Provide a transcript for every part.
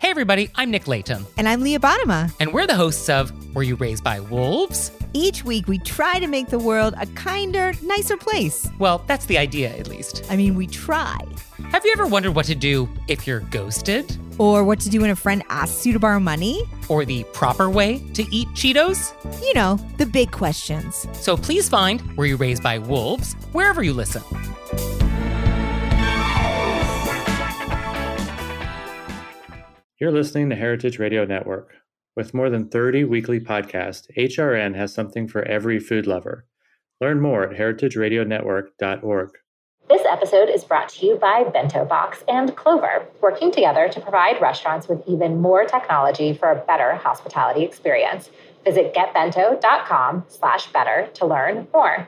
Hey everybody, I'm Nick Layton. And I'm Leah Bottima. And we're the hosts of Were You Raised by Wolves? Each week we try to make the world a kinder, nicer place. Well, that's the idea, at least. I mean, we try. Have you ever wondered what to do if you're ghosted? Or what to do when a friend asks you to borrow money? Or the proper way to eat Cheetos? You know, the big questions. So please find Were You Raised by Wolves wherever you listen. You're listening to Heritage Radio Network. With more than 30 weekly podcasts, HRN has something for every food lover. Learn more at heritageradionetwork.org. This episode is brought to you by Bento Box and Clover, working together to provide restaurants with even more technology for a better hospitality experience. Visit getbento.com/better to learn more.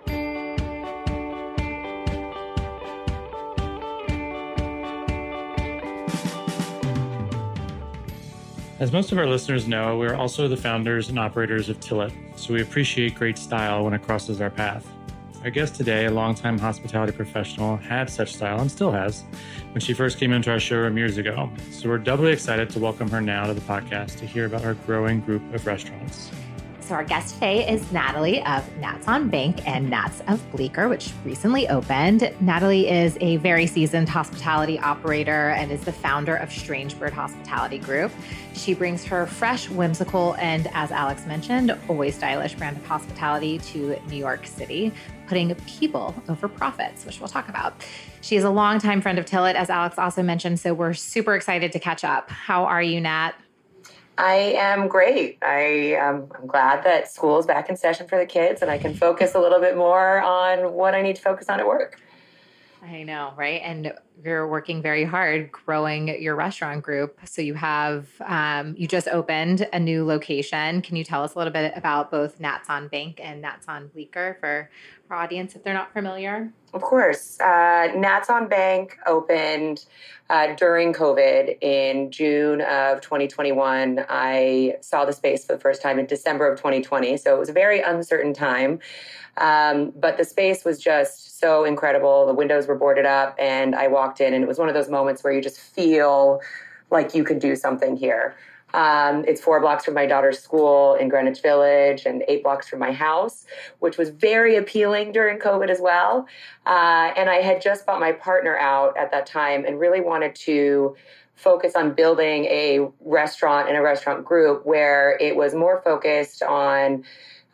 As most of our listeners know, we're also the founders and operators of Tillit, so we appreciate great style when it crosses our path. Our guest today, a longtime hospitality professional, had such style and still has when she first came into our showroom years ago. So we're doubly excited to welcome her now to the podcast to hear about our growing group of restaurants. So our guest today is Natalie of Nats on Bank and Nats of Bleecker, which recently opened. Natalie is a very seasoned hospitality operator and is the founder of Strange Bird Hospitality Group. She brings her fresh, whimsical, and as Alex mentioned, always stylish brand of hospitality to New York City, putting people over profits, which we'll talk about. She is a longtime friend of Tillit, as Alex also mentioned, so we're super excited to catch up. How are you, Nat? I am great. I'm glad that school is back in session for the kids and I can focus a little bit more on what I need to focus on at work. I know, right? And you're working very hard growing your restaurant group. So you have, you just opened a new location. Can you tell us a little bit about both Nats on Bank and Nats on Bleecker for our audience if they're not familiar? Of course. Nats on Bank opened during COVID in June of 2021. I saw the space for the first time in December of 2020. So it was a very uncertain time. But the space was just so incredible. The windows were boarded up and I walked in and it was one of those moments where you just feel like you could do something here. It's 4 blocks from my daughter's school in Greenwich Village and 8 blocks from my house, which was very appealing during COVID as well. And I had just bought my partner out at that time and really wanted to focus on building a restaurant and a restaurant group where it was more focused on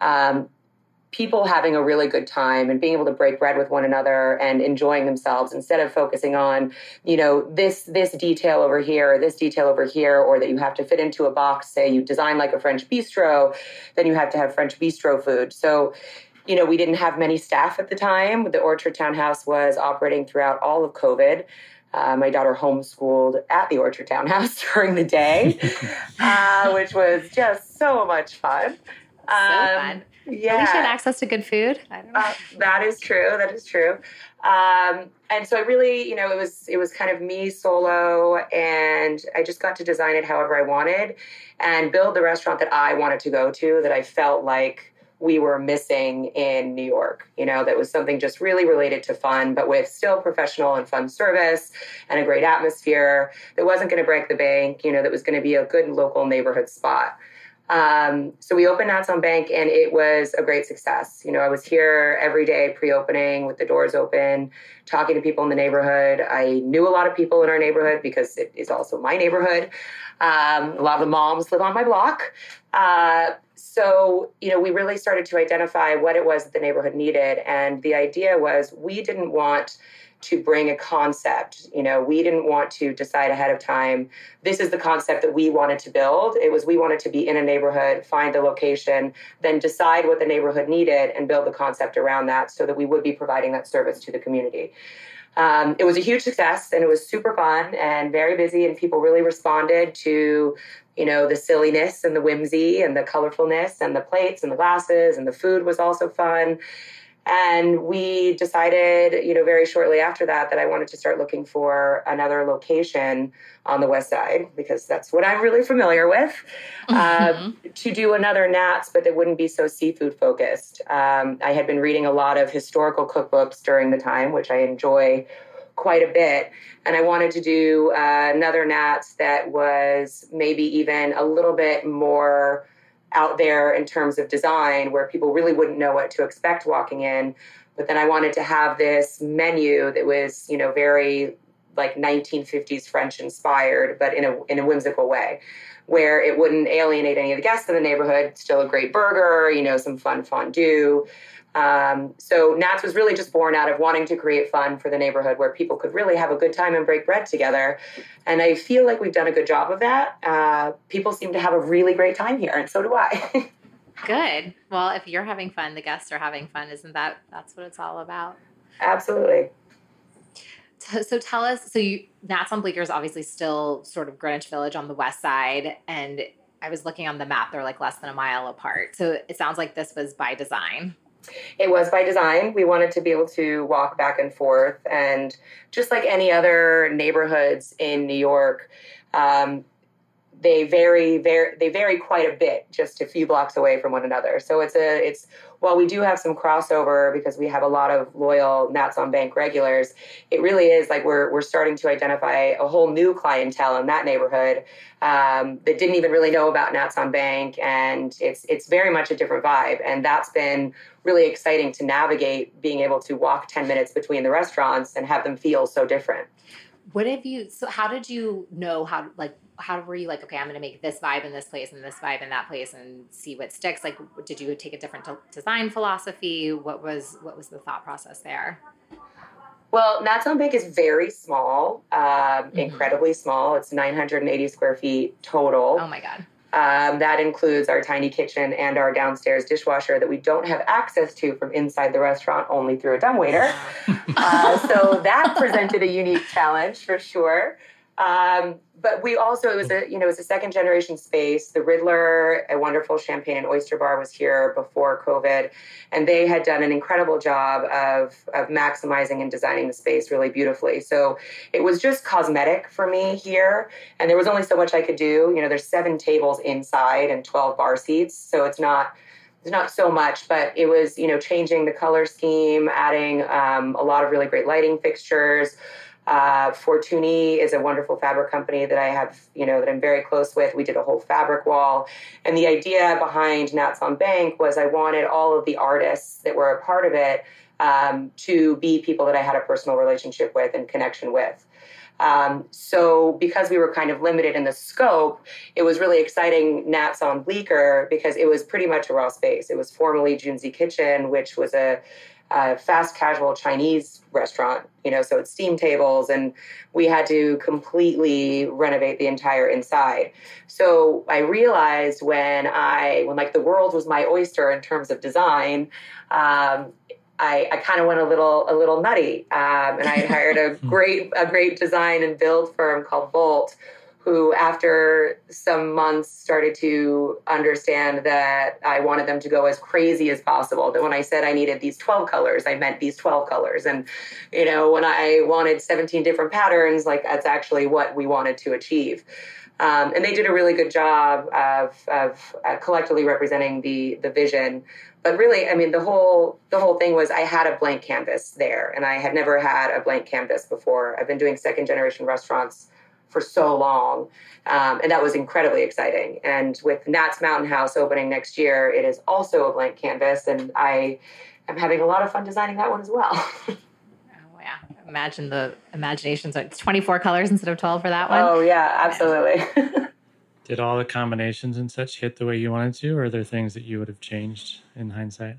people having a really good time and being able to break bread with one another and enjoying themselves instead of focusing on, you know, this detail over here, or this detail over here, or that you have to fit into a box. Say you design like a French bistro, then you have to have French bistro food. So, you know, we didn't have many staff at the time. The Orchard Townhouse was operating throughout all of COVID. My daughter homeschooled at the Orchard Townhouse during the day, which was just so much fun. So fun. Yeah. At least you had access to good food. I don't know. That is true. That is true. And so I really, you know, it was kind of me solo, and I just got to design it however I wanted and build the restaurant that I wanted to go to, that I felt like we were missing in New York. You know, that was something just really related to fun, but with still professional and fun service and a great atmosphere that wasn't going to break the bank, you know, that was going to be a good local neighborhood spot. So we opened Nats on Bank and it was a great success. You know, I was here every day pre-opening with the doors open, talking to people in the neighborhood. I knew a lot of people in our neighborhood because it is also my neighborhood. A lot of the moms live on my block. So, you know, we really started to identify what it was that the neighborhood needed. And the idea was we didn't want to bring a concept. You know, we didn't want to decide ahead of time, this is the concept that we wanted to build. It was, we wanted to be in a neighborhood, find the location, then decide what the neighborhood needed and build the concept around that so that we would be providing that service to the community. It was a huge success and it was super fun and very busy, and people really responded to, you know, the silliness and the whimsy and the colorfulness and the plates and the glasses, and the food was also fun. And we decided, you know, very shortly after that, that I wanted to start looking for another location on the West Side, because that's what I'm really familiar with, to do another Nats, but that wouldn't be so seafood focused. I had been reading a lot of historical cookbooks during the time, which I enjoy quite a bit. And I wanted to do another Nats that was maybe even a little bit more out there in terms of design, where people really wouldn't know what to expect walking in. But then I wanted to have this menu that was, very like 1950s French inspired, but in a whimsical way, where it wouldn't alienate any of the guests in the neighborhood. Still a great burger, some fun fondue. So Nats was really just born out of wanting to create fun for the neighborhood where people could really have a good time and break bread together. And I feel like we've done a good job of that. People seem to have a really great time here, and so do I. Good. Well, if you're having fun, the guests are having fun. That's what it's all about? Absolutely. So tell us, Nats on Bleecker is obviously still sort of Greenwich Village on the west side, and I was looking on the map, they're like less than a mile apart. So it sounds like this was by design. It was by design. We wanted to be able to walk back and forth, and just like any other neighborhoods in New York, they vary quite a bit, just a few blocks away from one another. So it's while we do have some crossover because we have a lot of loyal Nats on Bank regulars, it really is like we're starting to identify a whole new clientele in that neighborhood that didn't even really know about Nats on Bank, and it's very much a different vibe, and that's been really exciting to navigate, being able to walk 10 minutes between the restaurants and have them feel so different. How did you know how were you like, okay, I'm going to make this vibe in this place and this vibe in that place and see what sticks? Like, did you take a different design philosophy? What was the thought process there? Well, Nats on Bank is very small, incredibly small. It's 980 square feet total. Oh my God. That includes our tiny kitchen and our downstairs dishwasher that we don't have access to from inside the restaurant, only through a dumbwaiter. So that presented a unique challenge for sure. But we also, it was a second generation space. The Riddler, a wonderful champagne and oyster bar, was here before COVID, and they had done an incredible job of maximizing and designing the space really beautifully. So it was just cosmetic for me here, and there was only so much I could do. There's 7 tables inside and 12 bar seats, so it's not so much, but it was, changing the color scheme, adding a lot of really great lighting fixtures. Fortuny is a wonderful fabric company that I have, that I'm very close with. We did a whole fabric wall. And the idea behind Nats on Bank was I wanted all of the artists that were a part of it to be people that I had a personal relationship with and connection with. So because we were kind of limited in the scope, it was really exciting Nats on Bleecker because it was pretty much a raw space. It was formerly Junzi Kitchen, which was a fast casual Chinese restaurant, so it's steam tables, and we had to completely renovate the entire inside. So I realized when the world was my oyster in terms of design, I kind of went a little nutty, and I hired a great design and build firm called Volt, who after some months started to understand that I wanted them to go as crazy as possible. That when I said I needed these 12 colors, I meant these 12 colors. And, when I wanted 17 different patterns, like that's actually what we wanted to achieve. And they did a really good job of collectively representing the vision. But really, the whole thing was I had a blank canvas there, and I had never had a blank canvas before. I've been doing second generation restaurants for so long. And that was incredibly exciting. And with Nats Mountain House opening next year, it is also a blank canvas. And I am having a lot of fun designing that one as well. Oh, yeah. Imagine the imagination. So it's 24 colors instead of 12 for that one? Oh, yeah, absolutely. Did all the combinations and such hit the way you wanted to, or are there things that you would have changed in hindsight?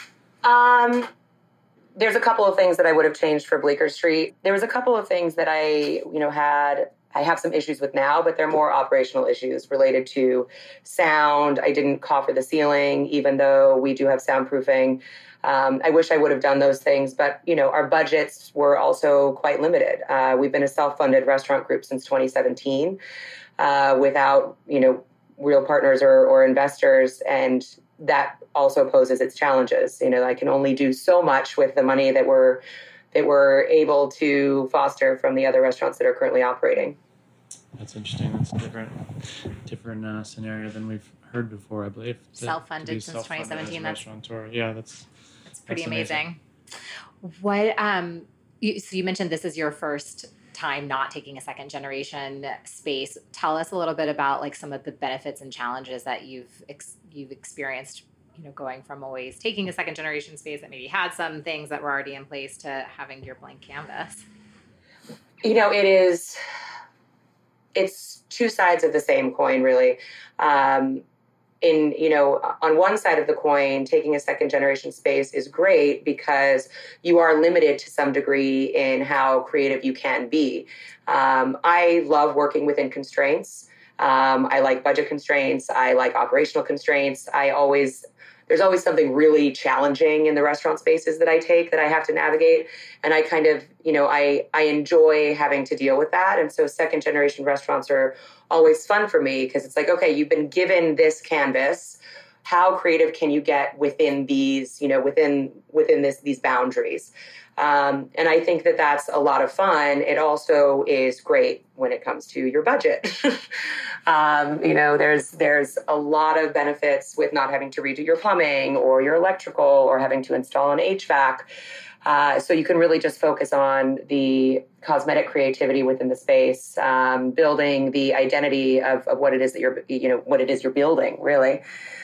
There's a couple of things that I would have changed for Bleecker Street. There was a couple of things that I have some issues with now, but they're more operational issues related to sound. I didn't coffer the ceiling, even though we do have soundproofing. I wish I would have done those things, but, our budgets were also quite limited. We've been a self-funded restaurant group since 2017 without, real partners or investors, and that also poses its challenges. I can only do so much with the money that we're able to foster from the other restaurants that are currently operating. That's interesting. That's a different scenario than we've heard before, I believe. Self-funded since 2017. That's pretty amazing. What So you mentioned this is your first time not taking a second generation space. Tell us a little bit about like some of the benefits and challenges that you've experienced, going from always taking a second generation space that maybe had some things that were already in place to having your blank canvas. It's two sides of the same coin, really. On one side of the coin, taking a second generation space is great because you are limited to some degree in how creative you can be. I love working within constraints. I like budget constraints. I like operational constraints. There's always something really challenging in the restaurant spaces that I take that I have to navigate. And I kind of, I enjoy having to deal with that. And so second generation restaurants are always fun for me because it's like, okay, you've been given this canvas. How creative can you get within these, within these boundaries? And I think that that's a lot of fun. It also is great when it comes to your budget. There's a lot of benefits with not having to redo your plumbing or your electrical or having to install an HVAC. So you can really just focus on the cosmetic creativity within the space, building the identity of what it is that you're building, really.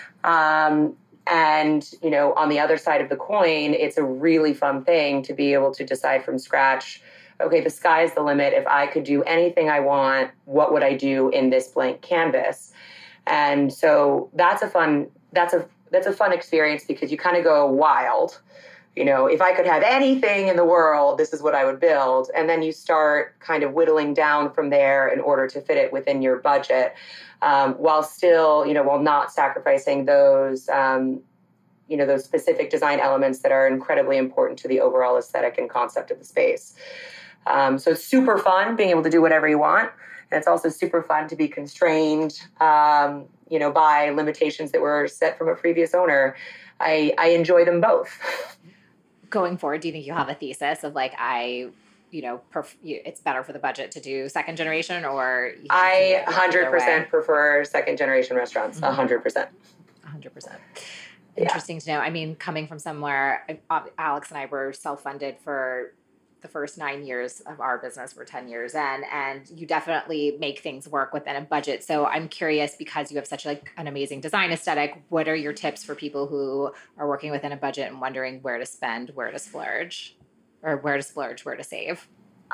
And, on the other side of the coin, it's a really fun thing to be able to decide from scratch, okay, the sky's the limit. If I could do anything I want, what would I do in this blank canvas? And so that's a fun experience because you kind of go wild. If I could have anything in the world, this is what I would build. And then you start kind of whittling down from there in order to fit it within your budget, while still, while not sacrificing those, those specific design elements that are incredibly important to the overall aesthetic and concept of the space. So it's super fun being able to do whatever you want. And it's also super fun to be constrained, by limitations that were set from a previous owner. I enjoy them both. Going forward, do you think you have a thesis of like, it's better for the budget to do second generation, or I 100% prefer second generation restaurants. 100%. 100%. Interesting to know. I mean, coming from somewhere, Alex and I were self-funded for the first 9 years of our business. We're 10 years in, and you definitely make things work within a budget. So I'm curious, because you have such an amazing design aesthetic, what are your tips for people who are working within a budget and wondering where to spend, where to splurge, or where to splurge, where to save?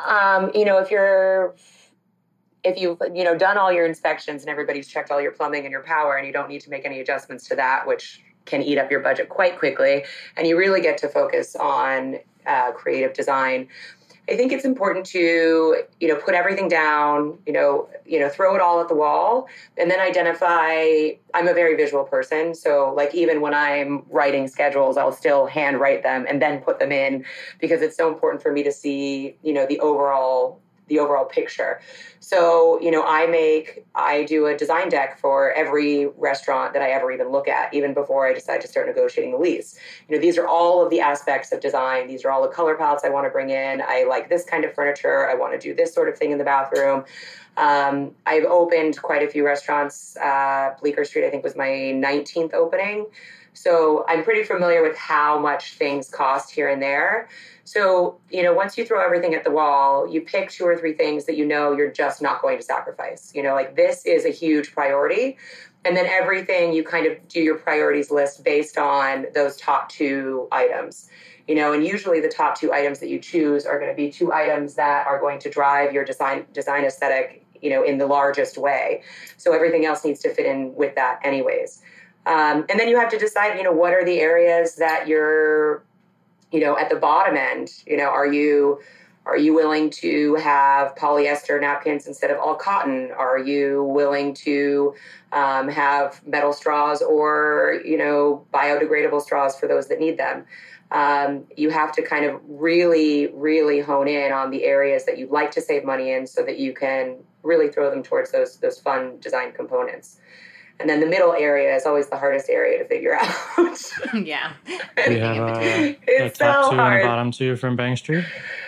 If you've done all your inspections and everybody's checked all your plumbing and your power, and you don't need to make any adjustments to that, which can eat up your budget quite quickly, and you really get to focus on creative design, I think it's important to, put everything down, throw it all at the wall, and then identify. I'm a very visual person. So like, even when I'm writing schedules, I'll still hand write them and then put them in, because it's so important for me to see, the overall picture. So, I do a design deck for every restaurant that I ever even look at, even before I decide to start negotiating the lease. These are all of the aspects of design. These are all the color palettes I want to bring in. I like this kind of furniture. I want to do this sort of thing in the bathroom. I've opened quite a few restaurants. Bleecker Street, I think, was my 19th opening. So I'm pretty familiar with how much things cost here and there. So, once you throw everything at the wall, you pick 2 or 3 things that you're just not going to sacrifice. Like, this is a huge priority. And then everything, you kind of do your priorities list based on those top 2 items. And usually the top 2 items that you choose are going to be 2 items that are going to drive your design aesthetic, in the largest way. So everything else needs to fit in with that anyways. And then you have to decide, what are the areas that you're, at the bottom end. Are you willing to have polyester napkins instead of all cotton? Are you willing to have metal straws or, biodegradable straws for those that need them? You have to kind of really, really hone in on the areas that you'd like to save money in, so that you can really throw them towards those fun design components. And then the middle area is always the hardest area to figure out. Yeah. Do you have it's the top so 2 hard. and bottom 2 from Bank Street?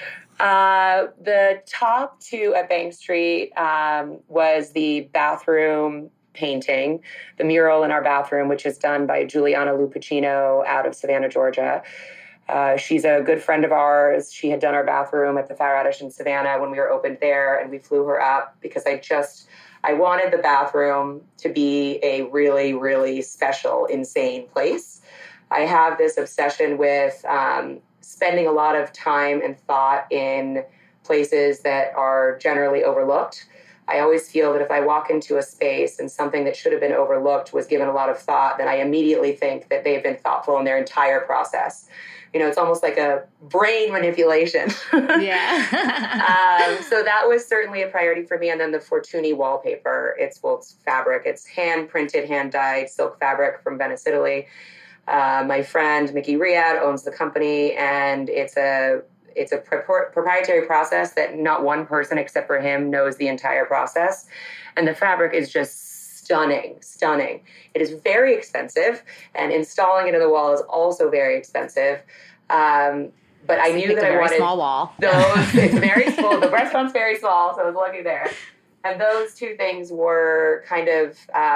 The top 2 at Bank Street was the bathroom painting, the mural in our bathroom, which is done by Giuliana Lupacino out of Savannah, Georgia. She's a good friend of ours. She had done our bathroom at the Fat Radish in Savannah when we were opened there, and we flew her up because I wanted the bathroom to be a really, really special, insane place. I have this obsession with spending a lot of time and thought in places that are generally overlooked. I always feel that if I walk into a space and something that should have been overlooked was given a lot of thought, then I immediately think that they've been thoughtful in their entire process. It's almost like a brain manipulation. Yeah. So that was certainly a priority for me. And then the Fortuny wallpaper, it's fabric. It's hand-printed, hand-dyed silk fabric from Venice, Italy. My friend, Mickey Riyad, owns the company, and it's a proprietary process that not one person except for him knows the entire process. And the fabric is just stunning. It is very expensive, and installing it in the wall is also very expensive. But I knew that I wanted small wall. It's very small. The restaurant's very small, so I was lucky there. And those two things were kind of,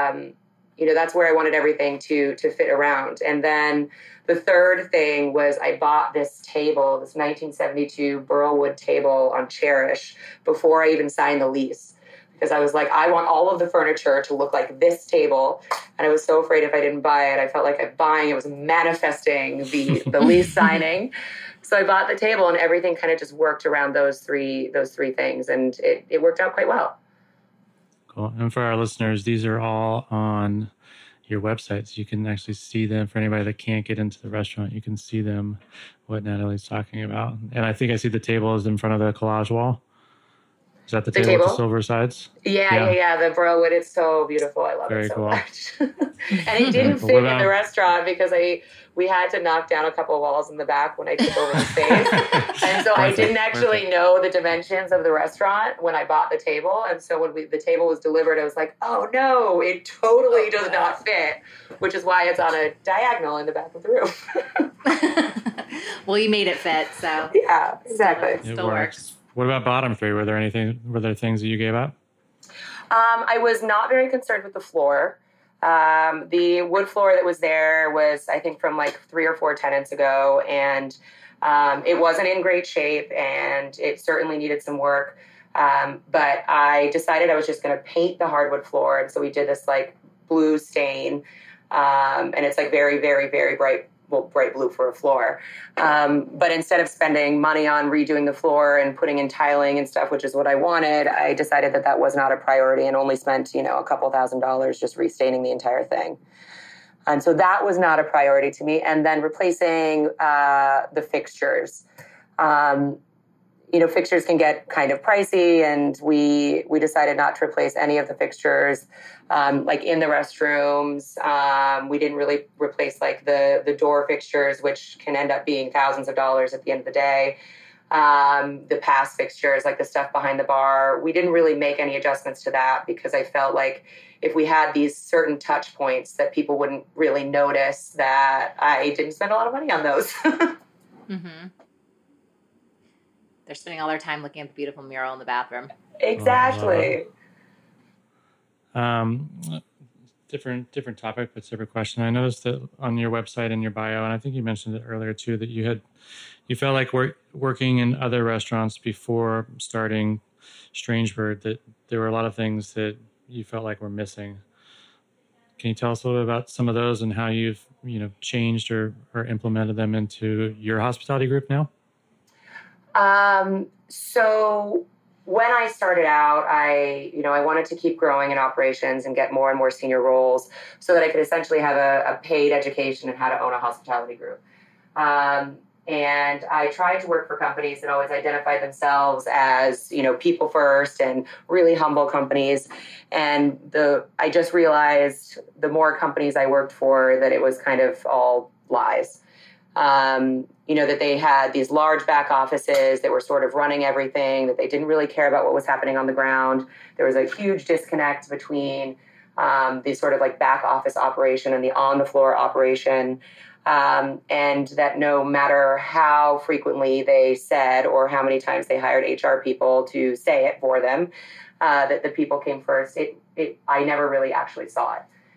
that's where I wanted everything to fit around. And then the third thing was I bought this table, this 1972 Burlwood table on Cherish before I even signed the lease. Because I was like, I want all of the furniture to look like this table. And I was so afraid if I didn't buy it, I felt like buying it was manifesting the lease signing. So I bought the table, and everything kind of just worked around those three things. And it worked out quite well. Cool. And for our listeners, these are all on your website, so you can actually see them. For anybody that can't get into the restaurant, you can see them, what Natalie's talking about. And I think I see the table is in front of the collage wall. Is that the table with the silver sides? Yeah. The Burlwood, it's so beautiful. I love it so much. And it didn't fit in the restaurant because we had to knock down a couple of walls in the back when I took over the space. And so I didn't actually know the dimensions of the restaurant when I bought the table. And so when the table was delivered, I was like, oh no, it totally does not fit, which is why it's on a diagonal in the back of the room. Well, you made it fit, so. Yeah, exactly. Still works. What about bottom three? Were there things that you gave up? I was not very concerned with the floor. The wood floor that was there was, I think, from like 3 or 4 tenants ago, and it wasn't in great shape, and it certainly needed some work. But I decided I was just going to paint the hardwood floor, and so we did this like blue stain, and it's like very, very, very bright blue for a floor. But instead of spending money on redoing the floor and putting in tiling and stuff, which is what I wanted, I decided that was not a priority and only spent, a couple $1,000s just restaining the entire thing. And so that was not a priority to me. And then replacing the fixtures. Fixtures can get kind of pricey, and we decided not to replace any of the fixtures. Like in the restrooms, we didn't really replace like the door fixtures, which can end up being thousands of dollars at the end of the day. The pass fixtures, like the stuff behind the bar, we didn't really make any adjustments to that because I felt like if we had these certain touch points that people wouldn't really notice that I didn't spend a lot of money on those. Mm-hmm. They're spending all their time looking at the beautiful mural in the bathroom. Exactly. Different topic, but separate question. I noticed that on your website and your bio, and I think you mentioned it earlier too, that you felt like working in other restaurants before starting Strangebird, that there were a lot of things that you felt like were missing. Can you tell us a little bit about some of those and how you've changed or implemented them into your hospitality group now? So when I started out, I wanted to keep growing in operations and get more and more senior roles so that I could essentially have a paid education in how to own a hospitality group. And I tried to work for companies that always identified themselves as, people first and really humble companies. And I just realized the more companies I worked for that it was kind of all lies. That they had these large back offices that were sort of running everything, that they didn't really care about what was happening on the ground. There was a huge disconnect between the sort of like back office operation and the on the floor operation. And that no matter how frequently they said or how many times they hired HR people to say it for them, that the people came first, I never really actually saw it.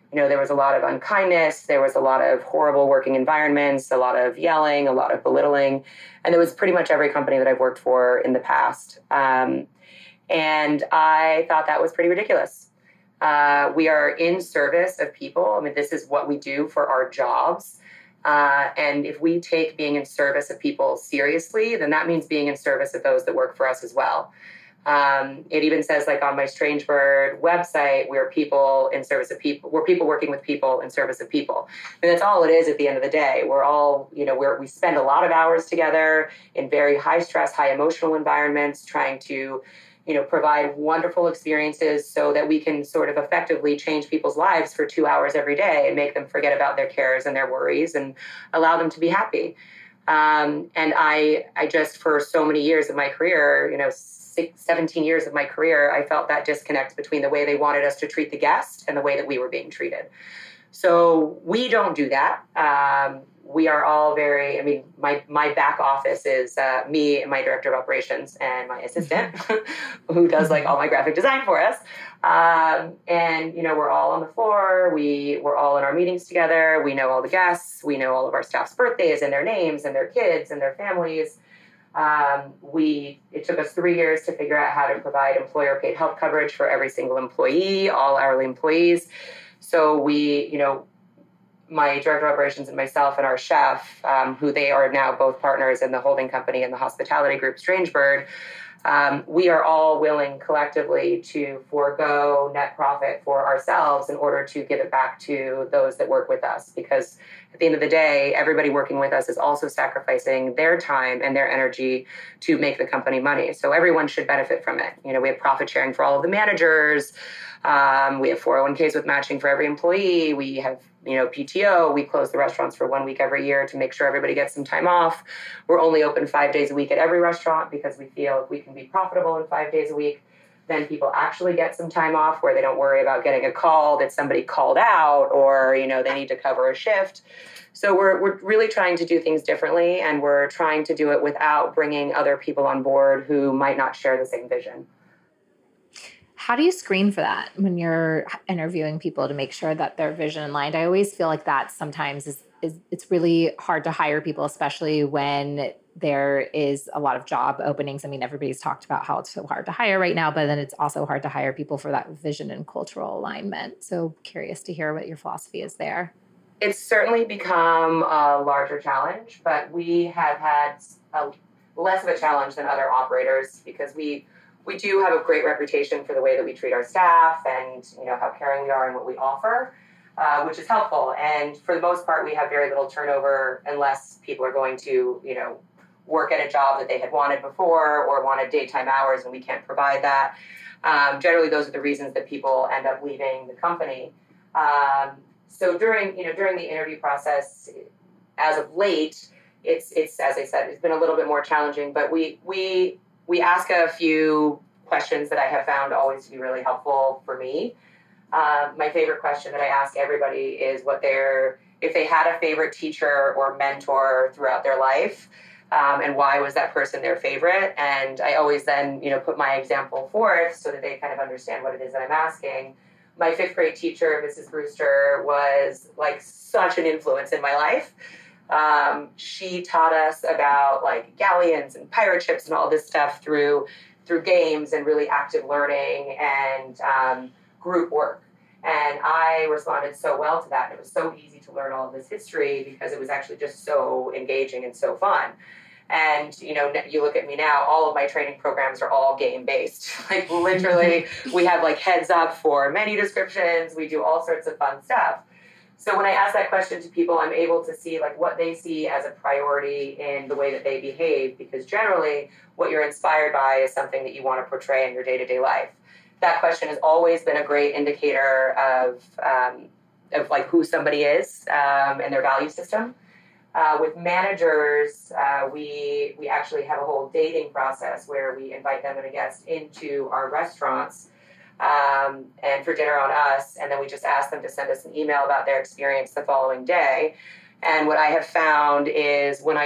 there was a lot of unkindness. There was a lot of horrible working environments, a lot of yelling, a lot of belittling. And it was pretty much every company that I've worked for in the past. And I thought that was pretty ridiculous. We are in service of people. I mean, this is what we do for our jobs. And if we take being in service of people seriously, then that means being in service of those that work for us as well. It even says, like, on my Strangebird website, we're people in service of people. We're people working with people in service of people. And that's all it is at the end of the day. We're all, we spend a lot of hours together in very high stress, high emotional environments, trying to, provide wonderful experiences so that we can sort of effectively change people's lives for 2 hours every day and make them forget about their cares and their worries and allow them to be happy. And I just, for so many years of my career, 17 years of my career, I felt that disconnect between the way they wanted us to treat the guest and the way that we were being treated. So we don't do that. We are all my back office is me and my director of operations and my assistant who does all my graphic design for us. And, we're all on the floor. We're all in our meetings together. We know all the guests. We know all of our staff's birthdays and their names and their kids and their families. It took us 3 years to figure out how to provide employer paid health coverage for every single employee, all hourly employees. So my director of operations and myself and our chef, who they are now both partners in the holding company and the hospitality group Strangebird, we are all willing collectively to forego net profit for ourselves in order to give it back to those that work with us. Because at the end of the day, everybody working with us is also sacrificing their time and their energy to make the company money. So everyone should benefit from it. We have profit sharing for all of the managers. We have 401ks with matching for every employee. We have, PTO. We close the restaurants for 1 week every year to make sure everybody gets some time off. We're only open 5 days a week at every restaurant because we feel if we can be profitable in 5 days a week, then people actually get some time off where they don't worry about getting a call that somebody called out or, they need to cover a shift. So we're really trying to do things differently, and we're trying to do it without bringing other people on board who might not share the same vision. How do you screen for that when you're interviewing people to make sure that their vision aligned? I always feel like that sometimes is it's really hard to hire people, especially when there is a lot of job openings. I mean, everybody's talked about how it's so hard to hire right now, but then it's also hard to hire people for that vision and cultural alignment. So curious to hear what your philosophy is there. It's certainly become a larger challenge, but we have had less of a challenge than other operators because we do have a great reputation for the way that we treat our staff and, how caring we are and what we offer, which is helpful. And for the most part, we have very little turnover unless people are going to, work at a job that they had wanted before or wanted daytime hours, and we can't provide that. Generally, those are the reasons that people end up leaving the company. So during the interview process, as of late, it's as I said, it's been a little bit more challenging, but we ask a few questions that I have found always to be really helpful for me. My favorite question that I ask everybody is if they had a favorite teacher or mentor throughout their life, and why was that person their favorite? And I always then, put my example forth so that they kind of understand what it is that I'm asking. My 5th grade teacher, Mrs. Brewster, was such an influence in my life. She taught us about galleons and pirate ships and all this stuff through games and really active learning and group work. And I responded so well to that. And it was so easy to learn all of this history because it was actually just so engaging and so fun. And, you look at me now, all of my training programs are all game-based. Literally, we have heads up for menu descriptions. We do all sorts of fun stuff. So when I ask that question to people, I'm able to see what they see as a priority in the way that they behave, because generally what you're inspired by is something that you want to portray in your day-to-day life. That question has always been a great indicator of who somebody is and their value system. With managers, we actually have a whole dating process where we invite them and a guest into our restaurants and for dinner on us, and then we just ask them to send us an email about their experience the following day. And what I have found is when I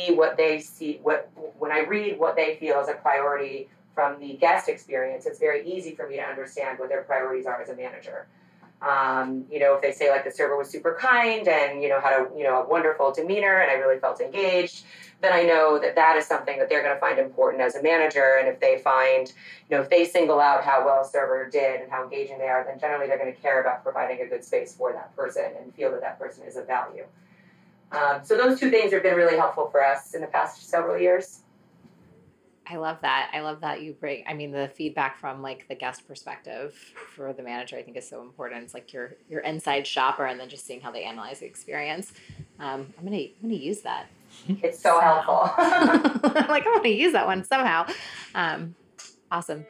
read what they feel is a priority from the guest experience, it's very easy for me to understand what their priorities are as a manager. If they say like the server was super kind and, had a wonderful demeanor and I really felt engaged, then I know that that is something that they're going to find important as a manager. And if they find, if they single out how well a server did and how engaging they are, then generally they're going to care about providing a good space for that person and feel that that person is of value. So those two things have been really helpful for us in the past several years. I love that. I love that you bring, the feedback from like the guest perspective for the manager, I think is so important. It's like your inside shopper and then just seeing how they analyze the experience. I'm gonna use that. It's so helpful. I'm like, I want to use that one somehow. Awesome.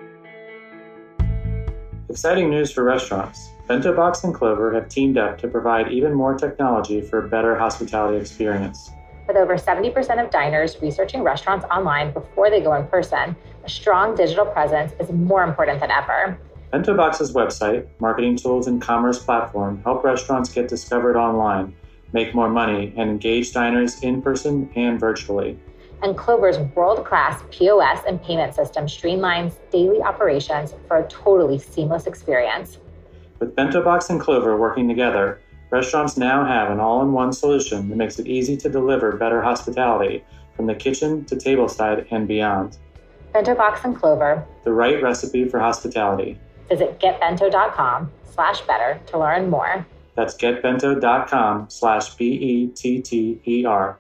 Exciting news for restaurants. Bento Box and Clover have teamed up to provide even more technology for a better hospitality experience. With over 70% of diners researching restaurants online before they go in person, a strong digital presence is more important than ever. Bento Box's website, marketing tools, and commerce platform help restaurants get discovered online, make more money, and engage diners in person and virtually. And Clover's world-class POS and payment system streamlines daily operations for a totally seamless experience. With Bento Box and Clover working together, restaurants now have an all-in-one solution that makes it easy to deliver better hospitality from the kitchen to tableside and beyond. Bento Box and Clover. The right recipe for hospitality. Visit getbento.com/better to learn more. That's getbento.com/BETTER.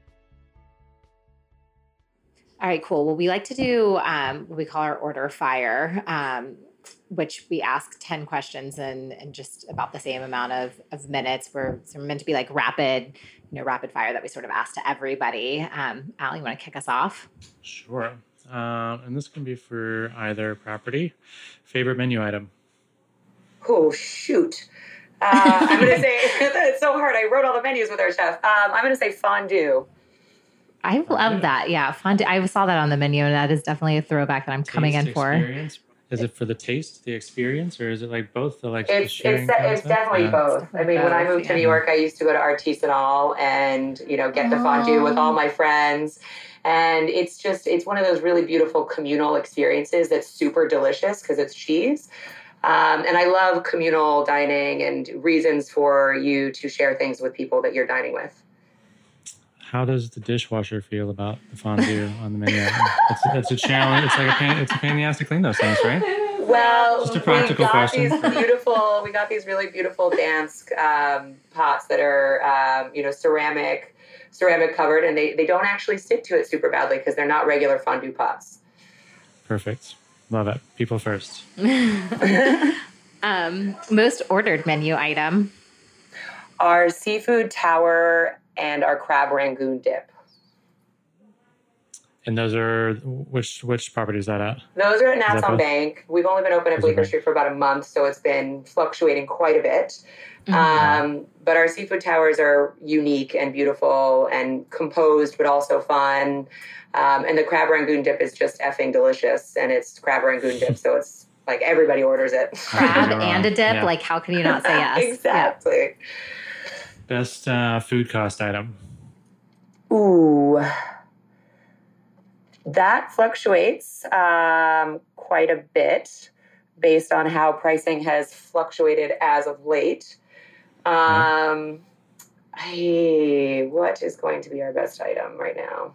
All right, cool. Well, we like to do what we call our order fire, which we ask 10 questions in just about the same amount of minutes. We're meant to be like rapid fire that we sort of ask to everybody. Al, you want to kick us off? Sure. And this can be for either property. Favorite menu item? Oh, shoot. I'm going to say, it's so hard. I wrote all the menus with our chef. I'm going to say fondue. I love that. Yeah, fondue. I saw that on the menu, and that is definitely a throwback that I'm coming in for. Experience? Is it for the taste, the experience, or is it like both? It's definitely both. I mean, when I moved to New York, I used to go to Artisanal and, get the fondue with all my friends. And it's one of those really beautiful communal experiences that's super delicious because it's cheese. And I love communal dining and reasons for you to share things with people that you're dining with. How does the dishwasher feel about the fondue on the menu? It's a challenge. It's like it's a pain in the ass to clean those things, right? Well, just a practical question. We got these really beautiful Dansk pots that are, ceramic covered, and they don't actually stick to it super badly because they're not regular fondue pots. Perfect. Love it. People first. Most ordered menu item? Our seafood tower and our crab rangoon dip. And those are, which property is that at? Those are at Nats on Bank. We've only been open at Bleecker Street for about a month, so it's been fluctuating quite a bit. Mm-hmm. But our seafood towers are unique and beautiful and composed, but also fun. And the crab rangoon dip is just effing delicious. And it's crab rangoon dip, so it's like everybody orders it. Crab and a dip? Yeah. Like, how can you not say yes? Exactly. Yeah. Best food cost item? Ooh. That fluctuates quite a bit based on how pricing has fluctuated as of late. What is going to be our best item right now?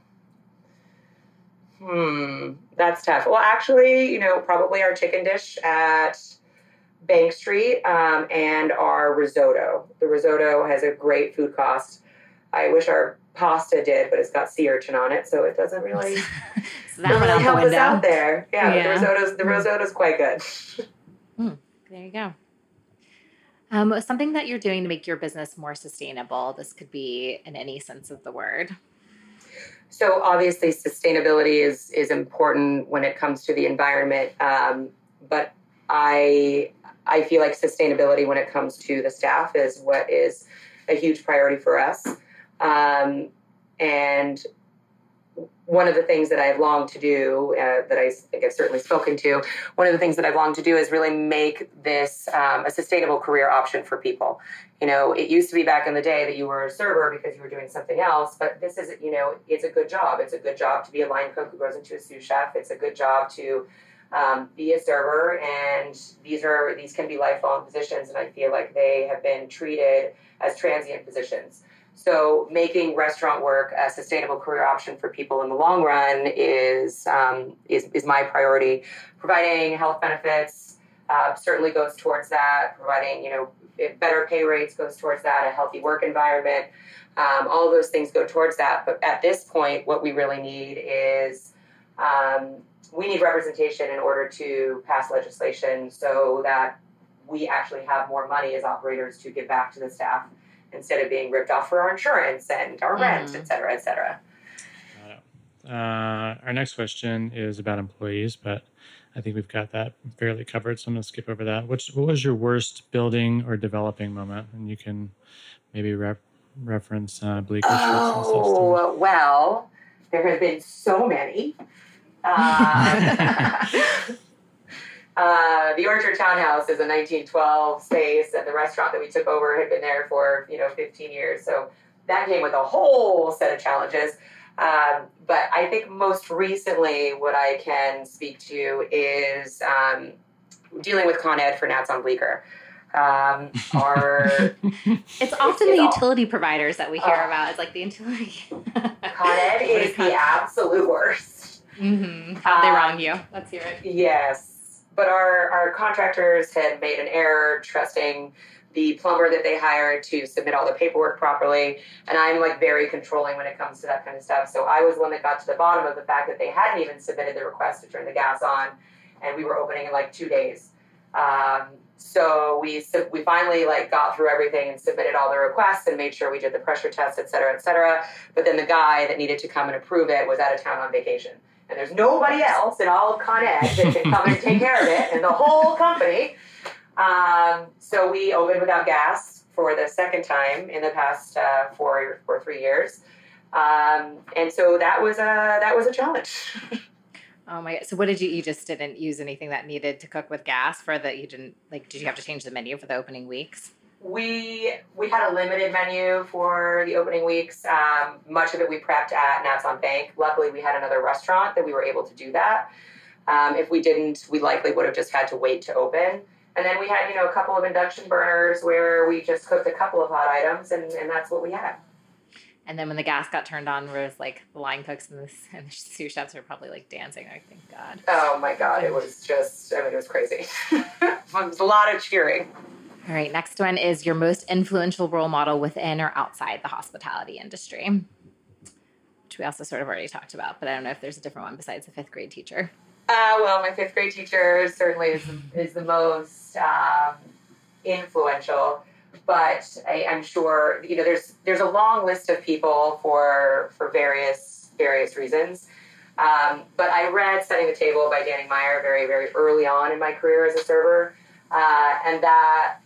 That's tough. Well, actually, probably our chicken dish at Bank Street and our risotto. The risotto has a great food cost. I wish our pasta did, but it's got sea urchin on it, so it doesn't really, help us out there. Yeah. The risotto's quite good. There you go. Something that you're doing to make your business more sustainable. This could be in any sense of the word. So obviously sustainability is important when it comes to the environment. But I feel like sustainability when it comes to the staff is what is a huge priority for us. And one of the things that I've longed to do, that I think I've certainly spoken to, one of the things that I've longed to do is really make this a sustainable career option for people. It used to be back in the day that you were a server because you were doing something else, but this is, it's a good job. It's a good job to be a line cook who goes into a sous chef. It's a good job to be a server, and these can be lifelong positions, and I feel like they have been treated as transient positions. So making restaurant work a sustainable career option for people in the long run is my priority. Providing health benefits certainly goes towards that. Providing better pay rates goes towards that. A healthy work environment, all of those things go towards that. But at this point, what we really need is we need representation in order to pass legislation so that we actually have more money as operators to give back to the staff instead of being ripped off for our insurance and our rent, et cetera, et cetera. Our next question is about employees, but I think we've got that fairly covered, so I'm going to skip over that. What was your worst building or developing moment? And you can maybe reference Bleecker. Oh, well, there have been so many. The Orchard Townhouse is a 1912 space, and the restaurant that we took over had been there for 15 years. So that came with a whole set of challenges. But I think most recently, what I can speak to is dealing with Con Ed for Nats on Bleecker. It's often the utility providers that we hear about. It's like the utility. Con Ed is the absolute worst. Mm-hmm. How'd they wrong you? Let's hear it. Yes. But our contractors had made an error trusting the plumber that they hired to submit all the paperwork properly. And I'm very controlling when it comes to that kind of stuff. So I was the one that got to the bottom of the fact that they hadn't even submitted the request to turn the gas on. And we were opening in 2 days. So we finally got through everything and submitted all the requests and made sure we did the pressure test, et cetera, et cetera. But then the guy that needed to come and approve it was out of town on vacation. And there's nobody else in all of Con Ed that can come and take care of it, and the whole company. So we opened without gas for the second time in the past 4 or 3 years. And so that was a challenge. Oh my God. So what did you just didn't use anything that needed to cook with gas for that you didn't, did you have to change the menu for the opening weeks? We had a limited menu for the opening weeks. Much of it we prepped at Nats on Bank. Luckily, we had another restaurant that we were able to do that. If we didn't, we likely would have just had to wait to open. And then we had, a couple of induction burners where we just cooked a couple of hot items, and that's what we had. And then when the gas got turned on, Rose, the line cooks and the sous chefs are probably dancing. I thank God. Oh my God, it was just, it was crazy. It was a lot of cheering. All right, next one is your most influential role model within or outside the hospitality industry, which we also sort of already talked about, but I don't know if there's a different one besides the fifth grade teacher. Well, my fifth grade teacher certainly is the most influential, but I'm sure there's a long list of people for various reasons. But I read Setting the Table by Danny Meyer very, very early on in my career as a server, and that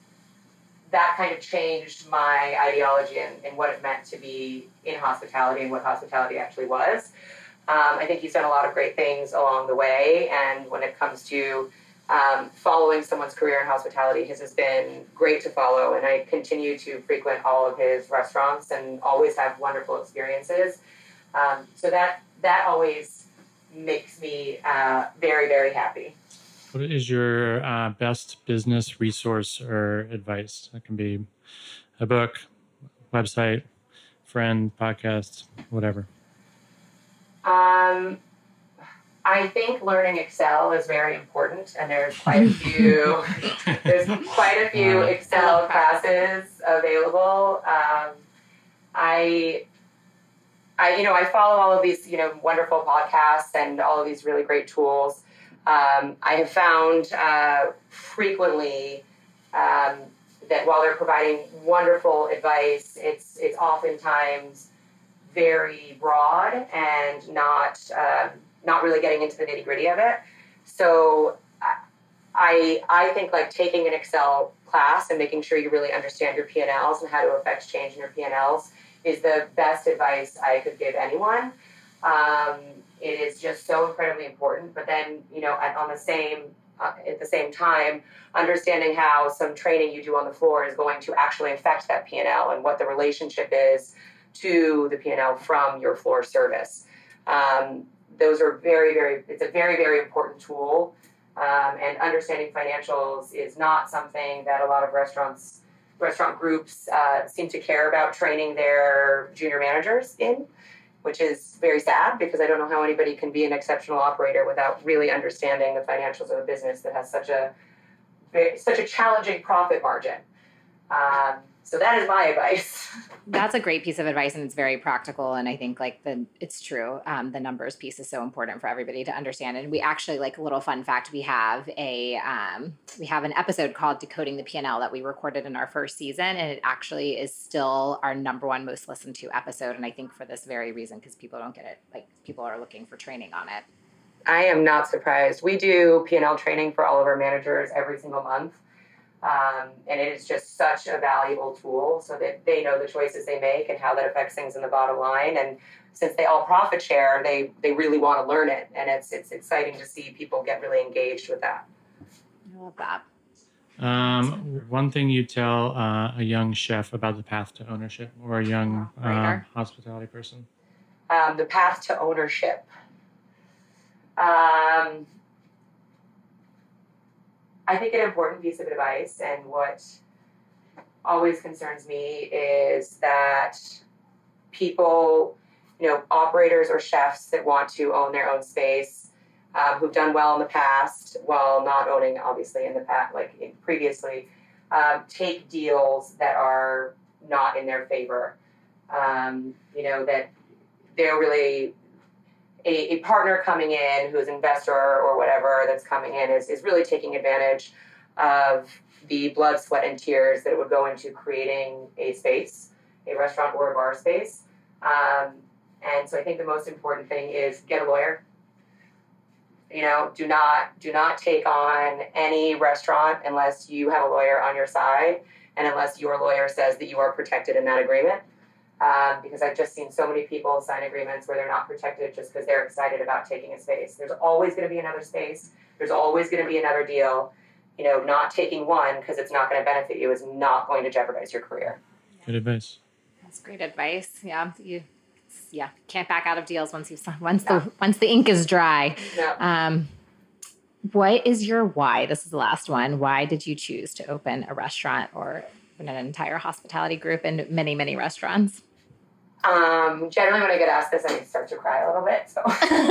kind of changed my ideology and what it meant to be in hospitality and what hospitality actually was. I think he's done a lot of great things along the way, and when it comes to following someone's career in hospitality, his has been great to follow, and I continue to frequent all of his restaurants and always have wonderful experiences. So that always makes me very, very happy. What is your best business resource or advice? That can be a book, website, friend, podcast, whatever. I think learning Excel is very important, and there's quite a few. There's quite a few Excel classes available. I follow all of these wonderful podcasts and all of these really great tools. I have found frequently that while they're providing wonderful advice, it's oftentimes very broad and not really getting into the nitty-gritty of it. So I think taking an Excel class and making sure you really understand your P&Ls and how to affect change in your P&Ls is the best advice I could give anyone. It is just so incredibly important. But then, at the same time, understanding how some training you do on the floor is going to actually affect that P&L and what the relationship is to the P&L from your floor service. those are it's a very, very important tool. And understanding financials is not something that a lot of restaurant groups seem to care about training their junior managers in, which is very sad because I don't know how anybody can be an exceptional operator without really understanding the financials of a business that has such a challenging profit margin. So that is my advice. That's a great piece of advice, and it's very practical. And I think it's true. The numbers piece is so important for everybody to understand. And we actually, like a little fun fact, we have an episode called Decoding the P&L that we recorded in our first season, and it actually is still our number one most listened to episode. And I think for this very reason, because people don't get it, like people are looking for training on it. I am not surprised. We do P&L training for all of our managers every single month. And it is just such a valuable tool so that they know the choices they make and how that affects things in the bottom line. And since they all profit share, they really want to learn it. And it's exciting to see people get really engaged with that. I love that. One thing you tell a young chef about the path to ownership, or a young hospitality person? The path to ownership. I think an important piece of advice, and what always concerns me, is that people, operators or chefs that want to own their own space, who've done well in the past while not owning, obviously, in the past, previously, take deals that are not in their favor. That they're really a partner coming in who's an investor or whatever that's coming in is really taking advantage of the blood, sweat, and tears that it would go into creating a space, a restaurant or a bar space. And so I think the most important thing is get a lawyer. Do not take on any restaurant unless you have a lawyer on your side and unless your lawyer says that you are protected in that agreement. Because I've just seen so many people sign agreements where they're not protected just because they're excited about taking a space. There's always going to be another space. There's always going to be another deal. Not taking one because it's not going to benefit you is not going to jeopardize your career. Good advice. That's great advice. Yeah, can't back out of deals once the ink is dry. No. What is your why? This is the last one. Why did you choose to open a restaurant or an entire hospitality group and many, many restaurants? Generally, when I get asked this, I start to cry a little bit. So,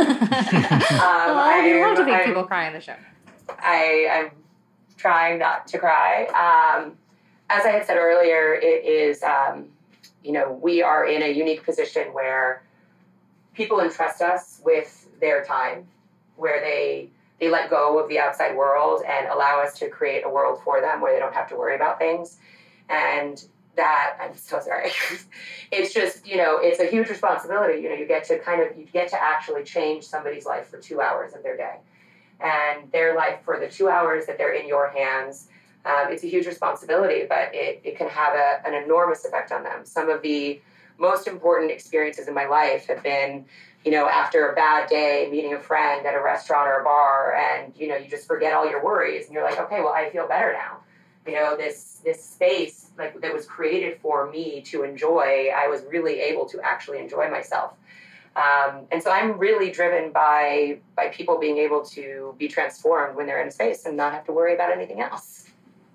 I love to make people cry on the show. I'm trying not to cry. As I had said earlier, it is, we are in a unique position where people entrust us with their time, where they let go of the outside world and allow us to create a world for them where they don't have to worry about things. And that, I'm so sorry. It's just, it's a huge responsibility. You get to actually change somebody's life for 2 hours of their day. And their life for the 2 hours that they're in your hands, it's a huge responsibility, but it can have an enormous effect on them. Some of the most important experiences in my life have been, after a bad day, meeting a friend at a restaurant or a bar, and, you just forget all your worries, and you're like, okay, well, I feel better now. This space that was created for me to enjoy, I was really able to actually enjoy myself. And so I'm really driven by people being able to be transformed when they're in a space and not have to worry about anything else.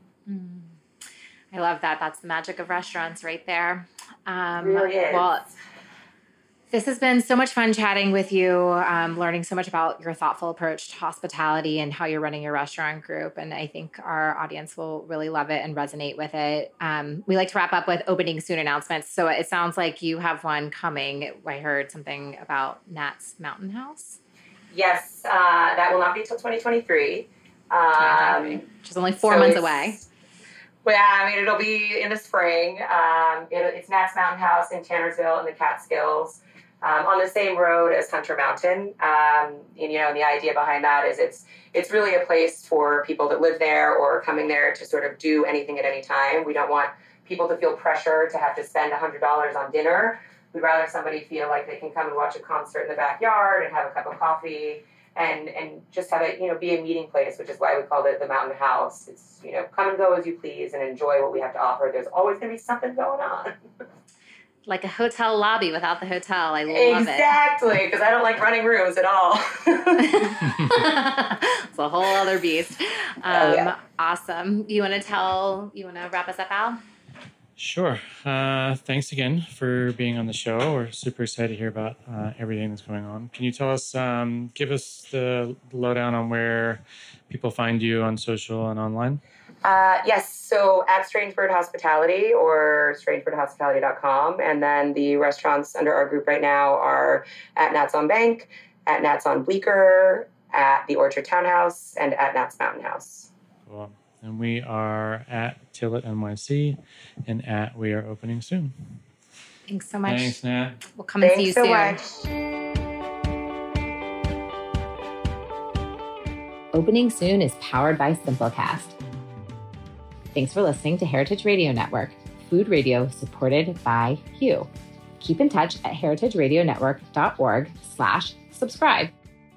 I love that. That's the magic of restaurants right there. It really is. Well, this has been so much fun chatting with you, learning so much about your thoughtful approach to hospitality and how you're running your restaurant group. And I think our audience will really love it and resonate with it. We like to wrap up with opening soon announcements. So it sounds like you have one coming. I heard something about Nat's Mountain House. Yes, that will not be until 2023. Which is only 4 months away. Well, it'll be in the spring. It's Nat's Mountain House in Tannersville in the Catskills. On the same road as Hunter Mountain. And the idea behind that is it's really a place for people that live there or coming there to sort of do anything at any time. We don't want people to feel pressure to have to spend $100 on dinner. We'd rather somebody feel like they can come and watch a concert in the backyard and have a cup of coffee and just have it, be a meeting place, which is why we called it the Mountain House. It's, come and go as you please and enjoy what we have to offer. There's always going to be something going on. Like a hotel lobby without the hotel. I love Exactly, because I don't like running rooms at all. It's a whole other beast. Awesome. You want to wrap us up, Al? Sure. Thanks again for being on the show. We're super excited to hear about everything that's going on. Can you tell us, give us the lowdown on where people find you on social and online? Yes, so at Strange Bird Hospitality or strangebirdhospitality.com. And then the restaurants under our group right now are at Nats on Bank, at Nats on Bleecker, at the Orchard Townhouse, and at Nats Mountain House. Cool. And we are at Tillet NYC and at We Are Opening Soon. Thanks so much. Thanks, Nat. We'll come and see you soon. Thanks so much. Opening Soon is powered by Simplecast. Thanks for listening to Heritage Radio Network, food radio supported by you. Keep in touch at heritageradionetwork.org/subscribe.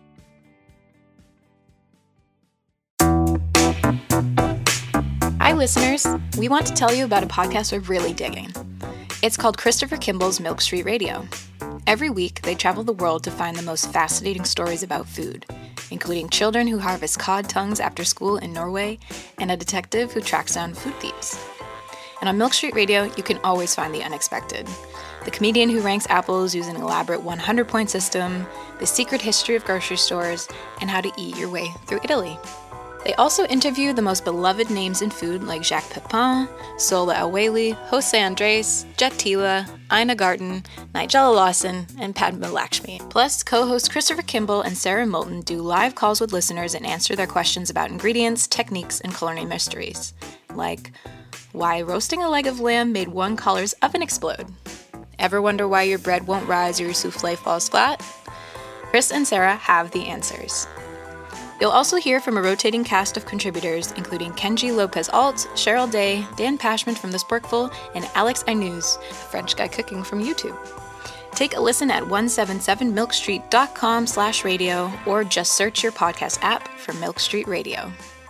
Hi, listeners. We want to tell you about a podcast we're really digging. It's called Christopher Kimball's Milk Street Radio. Every week, they travel the world to find the most fascinating stories about food, including children who harvest cod tongues after school in Norway and a detective who tracks down food thieves. And on Milk Street Radio, you can always find the unexpected. The comedian who ranks apples using an elaborate 100-point system, the secret history of grocery stores, and how to eat your way through Italy. They also interview the most beloved names in food like Jacques Pepin, Sola El-Waylly, Jose Andres, Jet Tila, Ina Garten, Nigella Lawson, and Padma Lakshmi. Plus, co-hosts Christopher Kimball and Sarah Moulton do live calls with listeners and answer their questions about ingredients, techniques, and culinary mysteries. Like, why roasting a leg of lamb made one caller's oven explode? Ever wonder why your bread won't rise or your souffle falls flat? Chris and Sarah have the answers. You'll also hear from a rotating cast of contributors, including Kenji Lopez-Alt, Cheryl Day, Dan Pashman from The Sporkful, and Alex Ainuz, a French guy cooking from YouTube. Take a listen at 177milkstreet.com/radio or just search your podcast app for Milk Street Radio.